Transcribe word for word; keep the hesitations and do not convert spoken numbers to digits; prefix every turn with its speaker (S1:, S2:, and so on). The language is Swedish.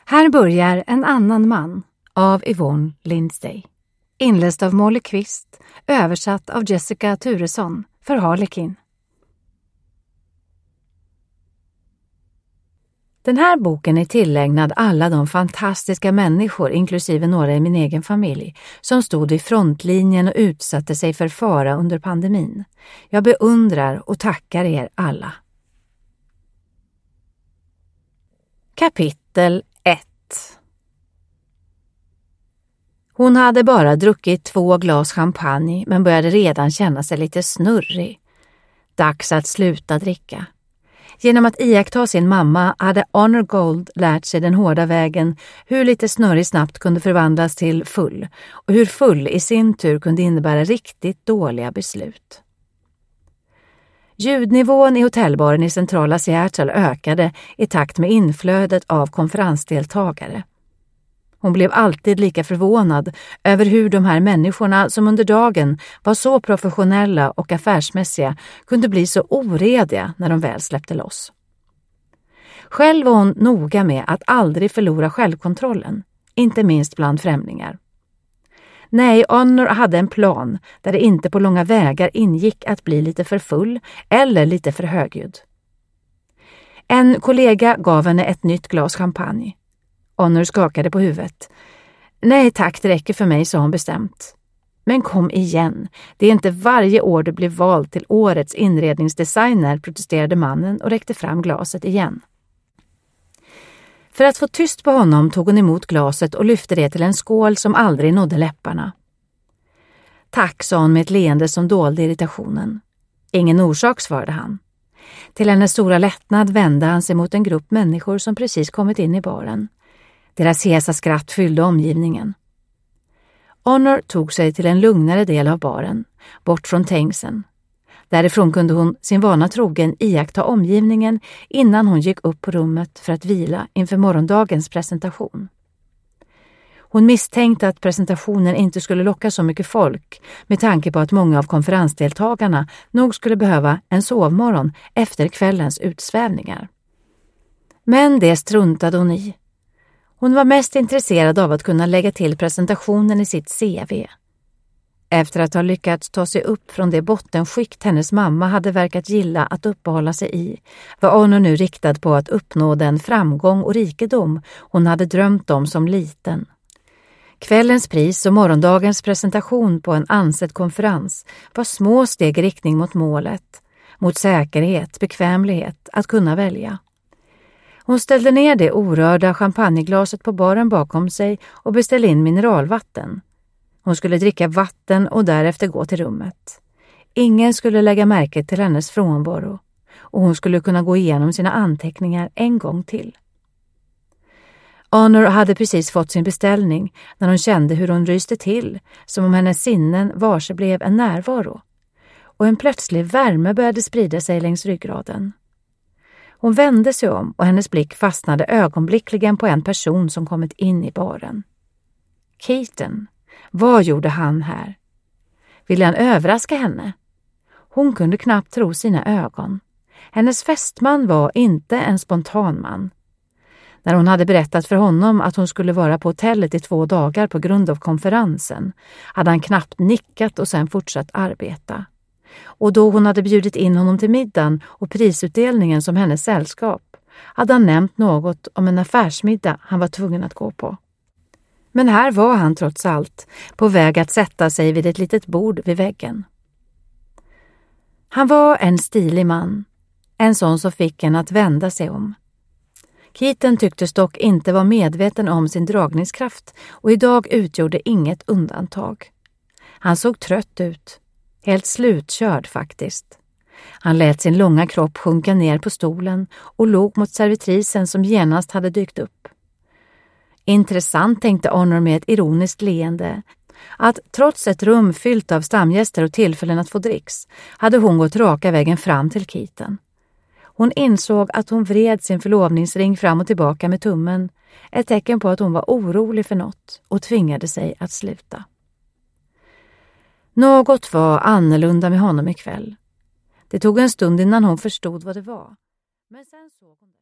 S1: Här börjar En annan man av Yvonne Lindsay. Inläst av Molly Kvist, översatt av Jessica Turesson för Harlekin. Den här boken är tillägnad alla de fantastiska människor, inklusive några i min egen familj, som stod i frontlinjen och utsatte sig för fara under pandemin. Jag beundrar och tackar er alla. Kapitel ett. Hon hade bara druckit två glas champagne men började redan känna sig lite snurrig. Dags att sluta dricka. Genom att iaktta sin mamma hade Honor Gold lärt sig den hårda vägen hur lite snurrig snabbt kunde förvandlas till full och hur full i sin tur kunde innebära riktigt dåliga beslut. Ljudnivån i hotellbaren i centrala Seattle ökade i takt med inflödet av konferensdeltagare. Hon blev alltid lika förvånad över hur de här människorna som under dagen var så professionella och affärsmässiga kunde bli så orediga när de väl släppte loss. Själv var hon noga med att aldrig förlora självkontrollen, inte minst bland främlingar. Nej, Honor hade en plan där det inte på långa vägar ingick att bli lite för full eller lite för högljudd. En kollega gav henne ett nytt glas champagne. Honor skakade på huvudet. Nej tack, det räcker för mig, sa hon bestämt. Men kom igen, det är inte varje år du blir vald till årets inredningsdesigner, protesterade mannen och räckte fram glaset igen. För att få tyst på honom tog hon emot glaset och lyfte det till en skål som aldrig nådde läpparna. Tack, sa hon med ett leende som dolde irritationen. Ingen orsak, svarade han. Till hennes stora lättnad vände han sig mot en grupp människor som precis kommit in i baren. Deras hesa skratt fyllde omgivningen. Honor tog sig till en lugnare del av baren, bort från tängseln. Därifrån kunde hon sin vana trogen iaktta omgivningen innan hon gick upp på rummet för att vila inför morgondagens presentation. Hon misstänkte att presentationen inte skulle locka så mycket folk med tanke på att många av konferensdeltagarna nog skulle behöva en sovmorgon efter kvällens utsvävningar. Men det struntade hon i. Hon var mest intresserad av att kunna lägga till presentationen i sitt C V. Efter att ha lyckats ta sig upp från det bottenskikt hennes mamma hade verkat gilla att uppehålla sig i, var Honor nu riktad på att uppnå den framgång och rikedom hon hade drömt om som liten. Kvällens pris och morgondagens presentation på en ansedd konferens var små steg i riktning mot målet, mot säkerhet, bekvämlighet, att kunna välja. Hon ställde ner det orörda champagneglaset på baren bakom sig och beställde in mineralvatten. Hon skulle dricka vatten och därefter gå till rummet. Ingen skulle lägga märke till hennes frånvaro och hon skulle kunna gå igenom sina anteckningar en gång till. Honor hade precis fått sin beställning när hon kände hur hon ryste till, som om hennes sinnen varse blev en närvaro. Och en plötslig värme började sprida sig längs ryggraden. Hon vände sig om och hennes blick fastnade ögonblickligen på en person som kommit in i baren. Keaton. Vad gjorde han här? Ville han överraska henne? Hon kunde knappt tro sina ögon. Hennes fästman var inte en spontan man. När hon hade berättat för honom att hon skulle vara på hotellet i två dagar på grund av konferensen hade han knappt nickat och sen fortsatt arbeta. Och då hon hade bjudit in honom till middagen och prisutdelningen som hennes sällskap hade han nämnt något om en affärsmiddag han var tvungen att gå på. Men här var han trots allt på väg att sätta sig vid ett litet bord vid väggen. Han var en stilig man, en sån som fick en att vända sig om. Keaton tycktes dock inte vara medveten om sin dragningskraft och idag utgjorde inget undantag. Han såg trött ut, helt slutkörd faktiskt. Han lät sin långa kropp sjunka ner på stolen och log mot servitrisen som genast hade dykt upp. Intressant, tänkte Honor med ett ironiskt leende, att trots ett rum fyllt av stamgäster och tillfällen att få dricks hade hon gått raka vägen fram till Keaton. Hon insåg att hon vred sin förlovningsring fram och tillbaka med tummen, ett tecken på att hon var orolig för något och tvingade sig att sluta. Något var annorlunda med honom ikväll. Det tog en stund innan hon förstod vad det var. Men sen såg hon